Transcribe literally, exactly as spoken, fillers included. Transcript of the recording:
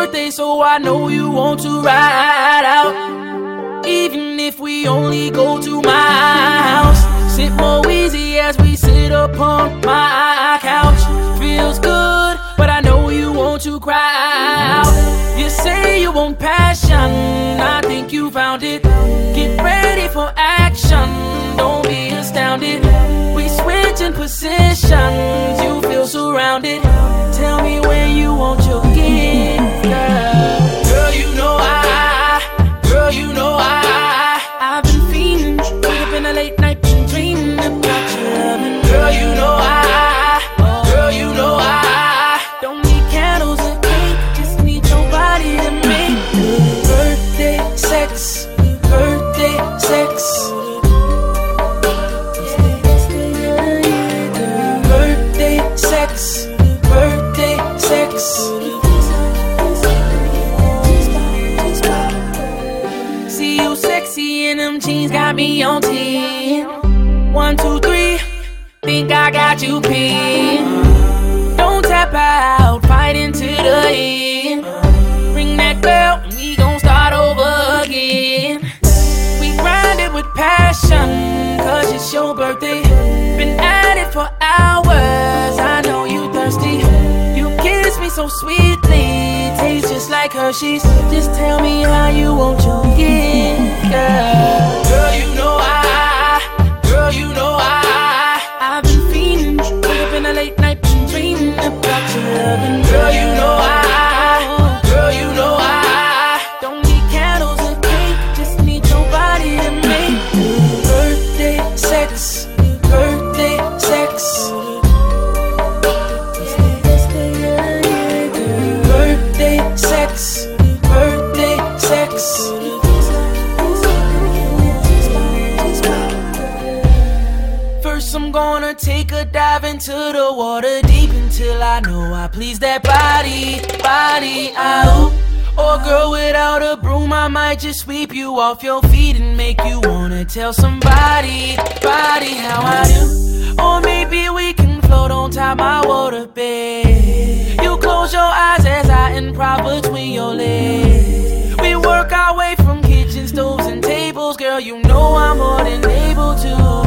birthday, so I know you want to ride out. Even if we only go to my house, sip more easy as we sit upon my couch. Feels good, but I know you want to cry out. You say you want passion, I think you found it. Get ready for action, don't be astounded. We switching positions, you feel surrounded. Tell me when you want your gift, girl. Girl, you know I, girl, you know I, I've been fiending, wake up in the late night, been dreaming about your loving. Girl, you know I, girl, you know I, don't need candles or cake, just need your body to make good birthday sex, birthday sex. Birthday sex, birthday sex. See you sexy in them jeans, got me on ten. One, two, three, think I got you pinned. Don't tap out, fight into the end. Ring that bell, we gon' start over again. We grind it with passion, cause it's your birthday. Been at it for hours, I know you thirsty. You kiss me so sweetly, tastes just like Hershey's. Just tell me how you want your gift, girl. Girl, you know I, girl, you know I, I've been fiending, wake up in the late night, been dreaming about your loving. Girl, you know I, girl, you know I, don't need candles or cake, just need your body to make good birthday sex, birthday sex. Birthday sex, birthday sex. First I'm gonna take a dive into the water deep until I know I please that body, body out. Or girl, without a broom I might just sweep you off your feet and make you wanna tell somebody, body how I do. Or maybe we can float on top my water bed. You close your eyes as I improv between your legs. We work our way from kitchen stoves and tables, girl, you know I'm more than able to.